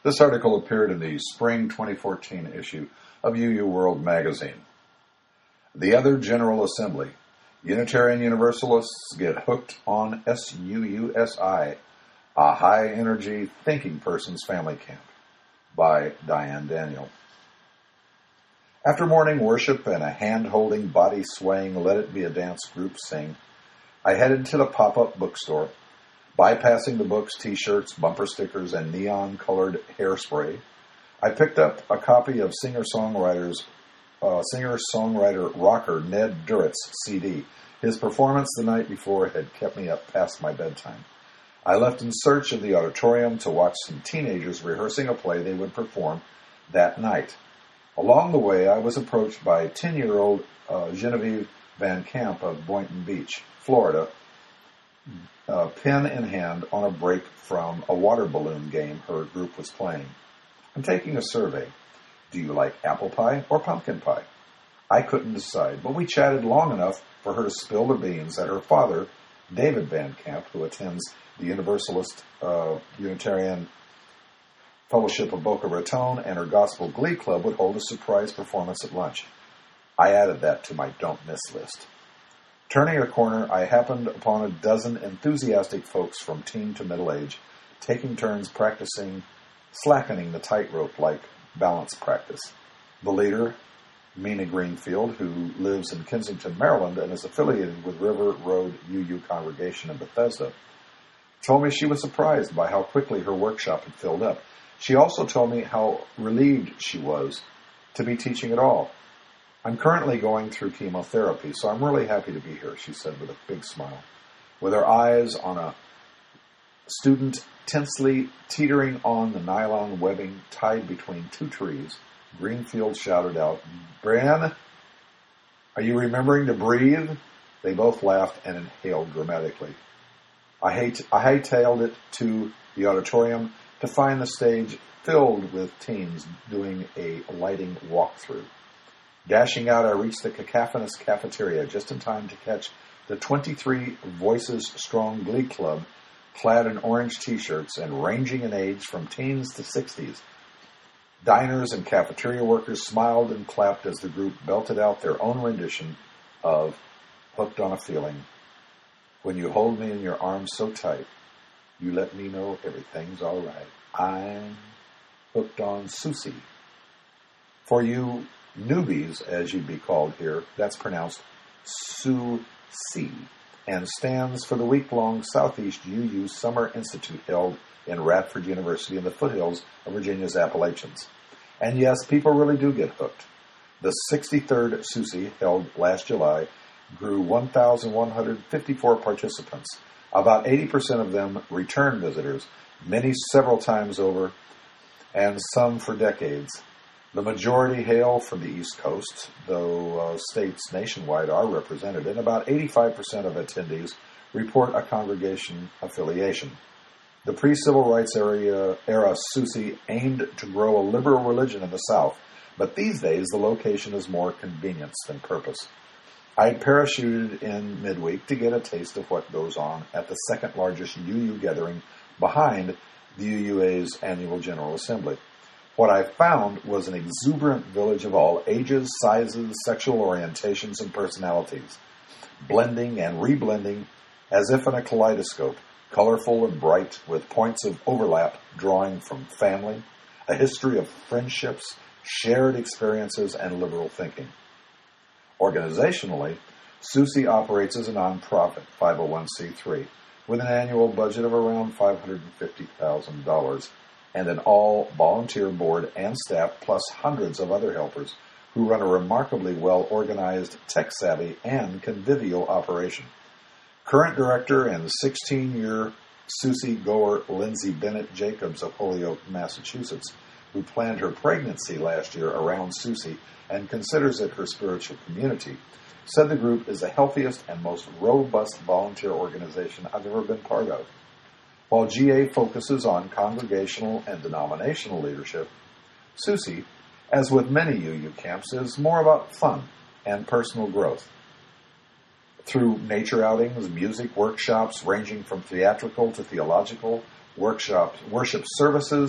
This article appeared in the spring 2014 issue of UU World magazine. The Other General Assembly. Unitarian Universalists get hooked on SUUSI, a high-energy thinking person's family camp, by Diane Daniel. After morning worship and a hand-holding, body-swaying Let It Be a Dance group sing, I headed to the pop-up bookstore, bypassing the books, t-shirts, bumper stickers, and neon-colored hairspray. I picked up a copy of singer-songwriter rocker Ned Durrett's CD. His performance the night before had kept me up past my bedtime. I left in search of the auditorium to watch some teenagers rehearsing a play they would perform that night. Along the way, I was approached by 10-year-old Genevieve Van Camp of Boynton Beach, Florida, pen in hand on a break from a water balloon game her group was playing. I'm taking a survey. Do you like apple pie or pumpkin pie? I couldn't decide, but we chatted long enough for her to spill the beans that her father, David Van Camp, who attends the Universalist Unitarian Fellowship of Boca Raton and her Gospel Glee Club, would hold a surprise performance at lunch. I added that to my don't miss list. Turning a corner, I happened upon a dozen enthusiastic folks from teen to middle age, taking turns slackening the tightrope like balance practice. The leader, Mina Greenfield, who lives in Kensington, Maryland, and is affiliated with River Road UU Congregation in Bethesda, told me she was surprised by how quickly her workshop had filled up. She also told me how relieved she was to be teaching at all. I'm currently going through chemotherapy, so I'm really happy to be here, she said with a big smile. With her eyes on a student tensely teetering on the nylon webbing tied between two trees, Greenfield shouted out, "Bran, are you remembering to breathe?" They both laughed and inhaled dramatically. I hightailed it to the auditorium to find the stage filled with teens doing a lighting walkthrough. Dashing out, I reached the cacophonous cafeteria just in time to catch the 23 Voices Strong Glee Club, clad in orange t-shirts and ranging in age from teens to 60s. Diners and cafeteria workers smiled and clapped as the group belted out their own rendition of Hooked on a Feeling. When you hold me in your arms so tight, you let me know everything's all right. I'm hooked on Susie. For you newbies, as you'd be called here, that's pronounced Sue-C, and stands for the week-long Southeast UU Summer Institute held in Radford University in the foothills of Virginia's Appalachians. And yes, people really do get hooked. The 63rd Susie, held last July, grew 1,154 participants, about 80% of them return visitors, many several times over, and some for decades. The majority hail from the East Coast, though states nationwide are represented, and about 85% of attendees report a congregation affiliation. The pre-civil rights era Susie aimed to grow a liberal religion in the South, but these days the location is more convenience than purpose. I parachuted in midweek to get a taste of what goes on at the second largest UU gathering behind the UUA's annual General Assembly. What I found was an exuberant village of all ages, sizes, sexual orientations, and personalities, blending and reblending as if in a kaleidoscope, colorful and bright, with points of overlap drawing from family, a history of friendships, shared experiences, and liberal thinking. Organizationally, Susie operates as a nonprofit 501c3 with an annual budget of around $550,000 and an all-volunteer board and staff plus hundreds of other helpers who run a remarkably well-organized, tech-savvy, and convivial operation. Current director and 16-year Susie goer Lindsay Bennett Jacobs of Holyoke, Massachusetts, who planned her pregnancy last year around Susie and considers it her spiritual community, said the group is the healthiest and most robust volunteer organization I've ever been part of. While GA focuses on congregational and denominational leadership, Susie, as with many UU camps, is more about fun and personal growth. Through nature outings, music workshops ranging from theatrical to theological, worship services,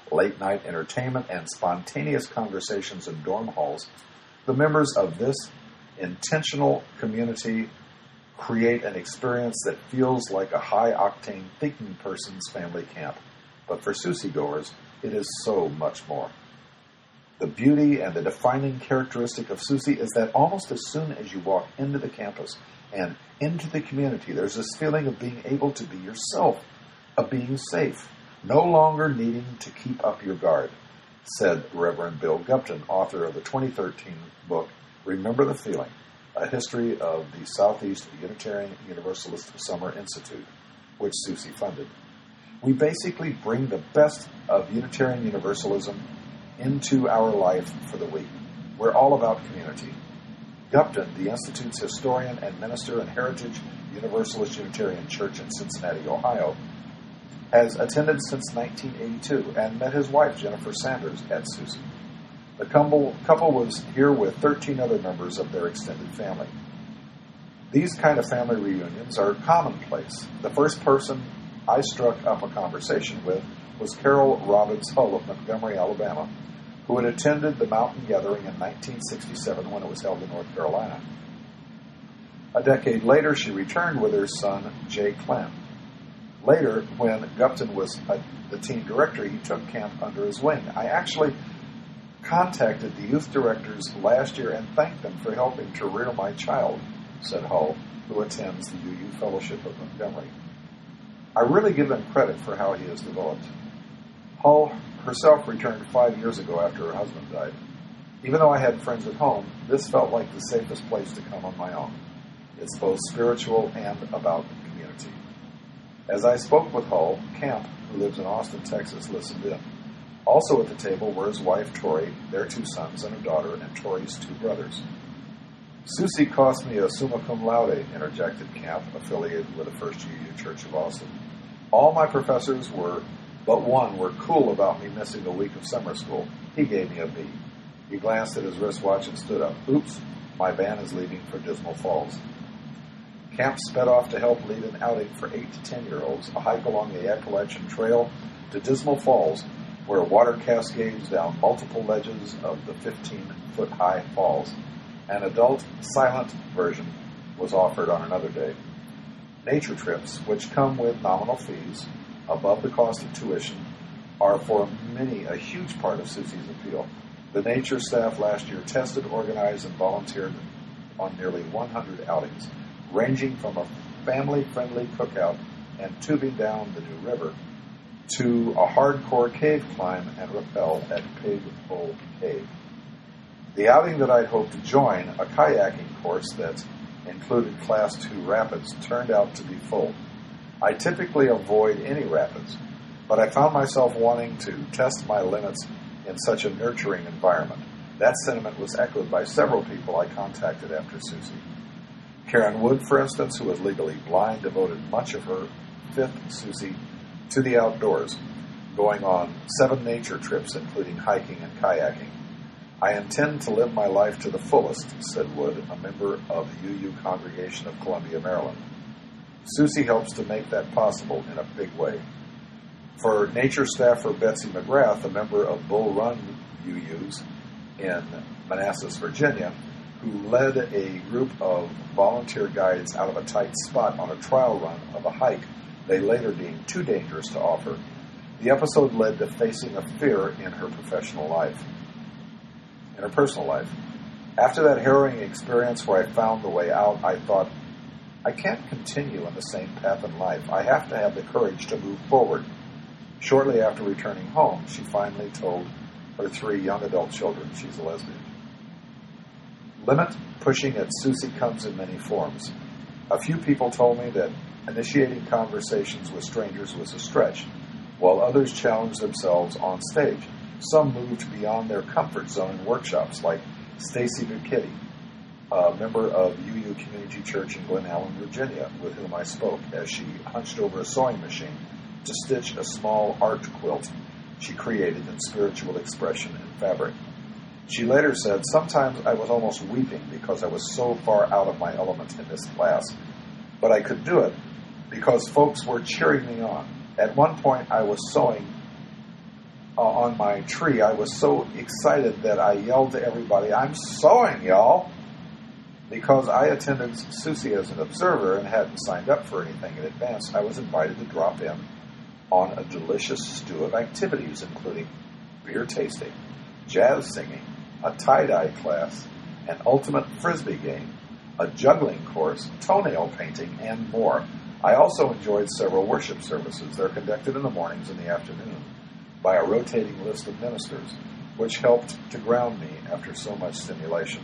late-night entertainment, and spontaneous conversations in dorm halls, the members of this intentional community create an experience that feels like a high-octane thinking person's family camp. But for Susie goers, it is so much more. The beauty and the defining characteristic of Susie is that almost as soon as you walk into the campus and into the community, there's this feeling of being able to be yourself, of being safe, no longer needing to keep up your guard, said Reverend Bill Gupton, author of the 2013 book, Remember the Feeling, A History of the Southeast Unitarian Universalist Summer Institute, which Susie funded. We basically bring the best of Unitarian Universalism into our life for the week. We're all about community. Gupton, the Institute's historian and minister in Heritage Universalist Unitarian Church in Cincinnati, Ohio, has attended since 1982 and met his wife, Jennifer Sanders, at Susie. The couple was here with 13 other members of their extended family. These kind of family reunions are commonplace. The first person I struck up a conversation with was Carol Robbins Hull of Montgomery, Alabama, who had attended the Mountain Gathering in 1967 when it was held in North Carolina. A decade later, she returned with her son, Jay Clem. Later, when Gupton was the team director, he took camp under his wing. I actually contacted the youth directors last year and thanked them for helping to rear my child, said Hull, who attends the UU Fellowship of Montgomery. I really give them credit for how he has developed. Hull herself returned 5 years ago after her husband died. Even though I had friends at home, this felt like the safest place to come on my own. It's both spiritual and about community. As I spoke with Hull, Camp, who lives in Austin, Texas, listened in. Also at the table were his wife, Tori, their 2 sons and a daughter, and Tori's 2 brothers. Susie cost me a summa cum laude, interjected Camp, affiliated with the First UU Church of Austin. All my professors but one were cool about me missing a week of summer school. He gave me a B. He glanced at his wristwatch and stood up. Oops, my van is leaving for Dismal Falls. Camp sped off to help lead an outing for 8 to 10-year-olds, a hike along the Appalachian Trail to Dismal Falls, where water cascades down multiple ledges of the 15-foot-high falls. An adult silent version was offered on another day. Nature trips, which come with nominal fees, above the cost of tuition, are for many a huge part of Susie's appeal. The nature staff last year tested, organized, and volunteered on nearly 100 outings, ranging from a family-friendly cookout and tubing down the New River to a hardcore cave climb and rappel at Pig Hole Cave. The outing that I'd hoped to join, a kayaking course that included Class 2 rapids, turned out to be full. I typically avoid any rapids, but I found myself wanting to test my limits in such a nurturing environment. That sentiment was echoed by several people I contacted after Susie. Karen Wood, for instance, who was legally blind, devoted much of her 5th Susie to the outdoors, going on 7 nature trips, including hiking and kayaking. I intend to live my life to the fullest, said Wood, a member of the UU congregation of Columbia, Maryland. Susie helps to make that possible in a big way. For nature staffer Betsy McGrath, a member of Bull Run UUs in Manassas, Virginia, who led a group of volunteer guides out of a tight spot on a trial run of a hike they later deemed too dangerous to offer, the episode led to facing a fear in her personal life. After that harrowing experience where I found the way out, I thought, I can't continue on the same path in life. I have to have the courage to move forward. Shortly after returning home, she finally told her 3 young adult children she's a lesbian. Limit pushing at Susie comes in many forms. A few people told me that initiating conversations with strangers was a stretch, while others challenged themselves on stage. Some moved beyond their comfort zone in workshops, like Stacy Bukitti, a member of UU Community Church in Glen Allen, Virginia, with whom I spoke as she hunched over a sewing machine to stitch a small art quilt she created in spiritual expression and fabric. She later said, sometimes I was almost weeping because I was so far out of my element in this class, but I could do it because folks were cheering me on. At one point, I was sewing on my tree, I was so excited that I yelled to everybody, "I'm sewing, y'all!" Because I attended Susie as an observer and hadn't signed up for anything in advance, I was invited to drop in on a delicious stew of activities, including beer tasting, jazz singing, a tie-dye class, an ultimate frisbee game, a juggling course, toenail painting, and more. I also enjoyed several worship services. They're conducted in the mornings and the afternoon by a rotating list of ministers, which helped to ground me after so much stimulation.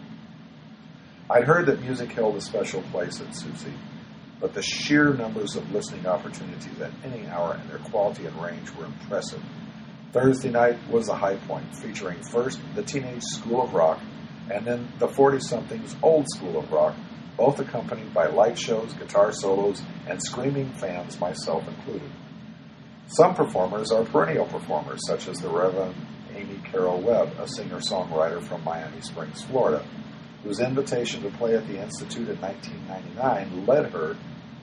I'd heard that music held a special place at Susie, but the sheer numbers of listening opportunities at any hour and their quality and range were impressive. Thursday night was the high point, featuring first the Teenage School of Rock and then the 40-somethings Old School of Rock, both accompanied by light shows, guitar solos, and screaming fans, myself included. Some performers are perennial performers, such as the Reverend Amy Carol Webb, a singer-songwriter from Miami Springs, Florida, whose invitation to play at the Institute in 1999 led her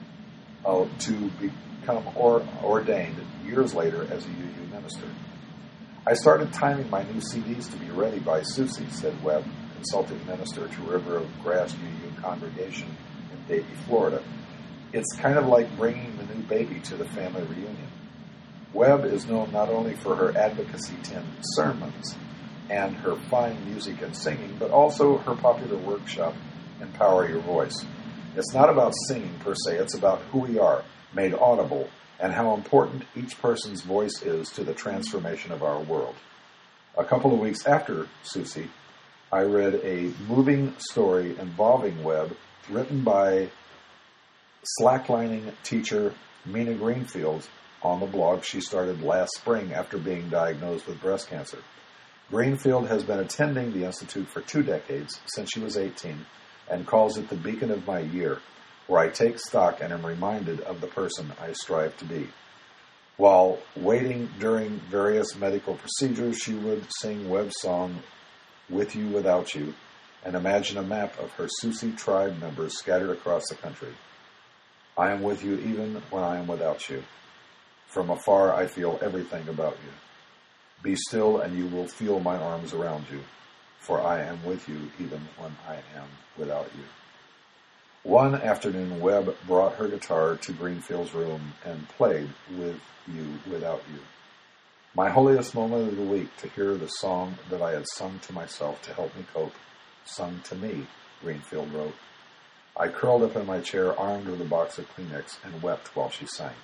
to become ordained years later as a UU minister. I started timing my new CDs to be ready by Susie, said Webb, consulting minister to River of Grass UU congregation in Davie, Florida. It's kind of like bringing the new baby to the family reunion. Webb is known not only for her advocacy-tinged sermons and her fine music and singing, but also her popular workshop, Empower Your Voice. It's not about singing per se, it's about who we are, made audible, and how important each person's voice is to the transformation of our world. A couple of weeks after Susie, I read a moving story involving Webb, written by slacklining teacher Mina Greenfield on the blog she started last spring after being diagnosed with breast cancer. Greenfield has been attending the Institute for 2 decades, since she was 18, and calls it the beacon of my year, where I take stock and am reminded of the person I strive to be. While waiting during various medical procedures, she would sing Webb's song, With You, Without You, and imagine a map of her Susie tribe members scattered across the country. I am with you even when I am without you. From afar I feel everything about you. Be still and you will feel my arms around you, for I am with you even when I am without you. One afternoon, Webb brought her guitar to Greenfield's room and played With You, Without You. My holiest moment of the week to hear the song that I had sung to myself to help me cope, sung to me, Greenfield wrote. I curled up in my chair, armed with a box of Kleenex, and wept while she sang.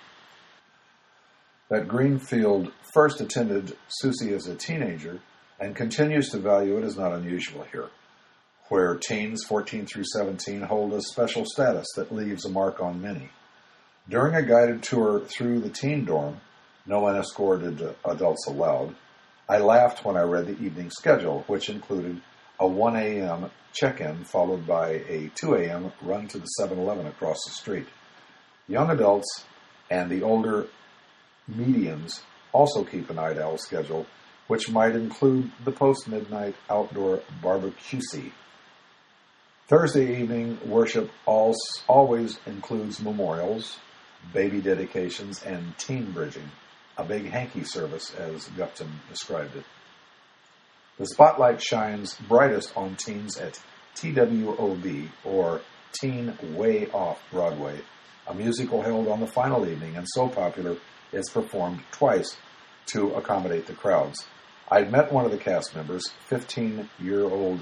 That Greenfield first attended Susie as a teenager and continues to value it is not unusual here, where teens 14 through 17 hold a special status that leaves a mark on many. During a guided tour through the teen dorm, no unescorted adults allowed, I laughed when I read the evening schedule, which included a 1 a.m. check-in followed by a 2 a.m. run to the 7-Eleven across the street. Young adults and the older medians also keep a night owl schedule, which might include the post-midnight outdoor barbecue. Thursday evening worship always includes memorials, baby dedications, and teen bridging, a big hanky service, as Gupton described it. The spotlight shines brightest on teens at TWOB, or Teen Way Off Broadway, a musical held on the final evening and so popular it's performed twice to accommodate the crowds. I'd met one of the cast members, 15-year-old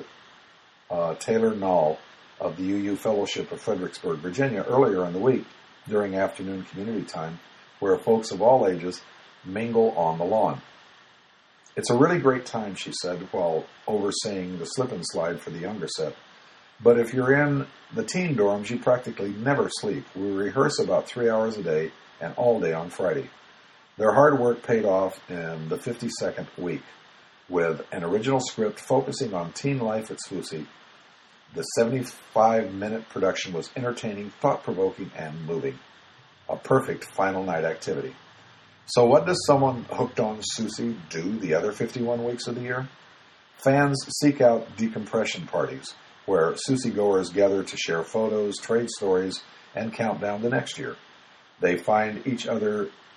Taylor Knoll of the UU Fellowship of Fredericksburg, Virginia, earlier in the week during afternoon community time, where folks of all ages mingle on the lawn. It's a really great time, she said, while overseeing the slip and slide for the younger set. But if you're in the teen dorms, you practically never sleep. We rehearse about 3 hours a day and all day on Friday. Their hard work paid off in the 52nd week, with an original script focusing on teen life at Susie. The 75-minute production was entertaining, thought-provoking, and moving. A perfect final night activity. So what does someone hooked on Susie do the other 51 weeks of the year? Fans seek out decompression parties, where Susie-goers gather to share photos, trade stories, and count down to next year. They find each other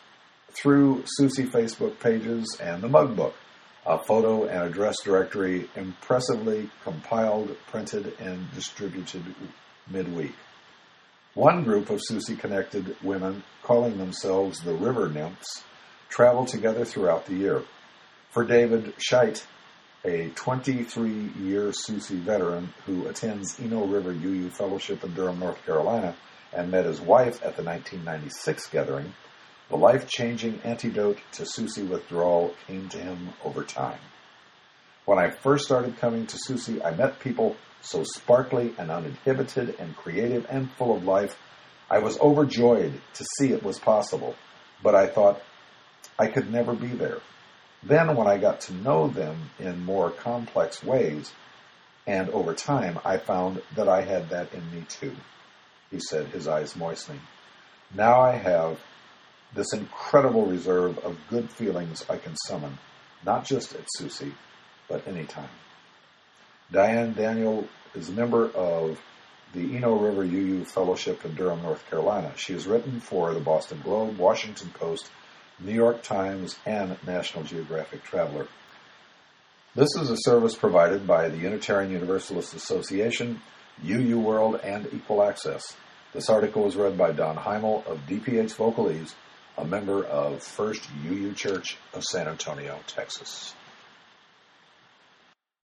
through Susie Facebook pages and the Mug Book, a photo and address directory impressively compiled, printed, and distributed midweek. One group of Susie-connected women, calling themselves the River Nymphs, travel together throughout the year. For David Scheit, a 23-year Susie veteran who attends Eno River UU Fellowship in Durham, North Carolina, and met his wife at the 1996 gathering, the life-changing antidote to Susie withdrawal came to him over time. When I first started coming to Susie, I met people so sparkly and uninhibited and creative and full of life. I was overjoyed to see it was possible, but I thought I could never be there. Then when I got to know them in more complex ways, and over time, I found that I had that in me too, he said, his eyes moistening. Now I have this incredible reserve of good feelings I can summon, not just at Susie, but any time. Diane Daniel is a member of the Eno River UU Fellowship in Durham, North Carolina. She has written for the Boston Globe, Washington Post, New York Times, and National Geographic Traveler. This is a service provided by the Unitarian Universalist Association, UU World, and Equal Access. This article was read by Don Heimel of DPH Vocalese, a member of First UU Church of San Antonio, Texas.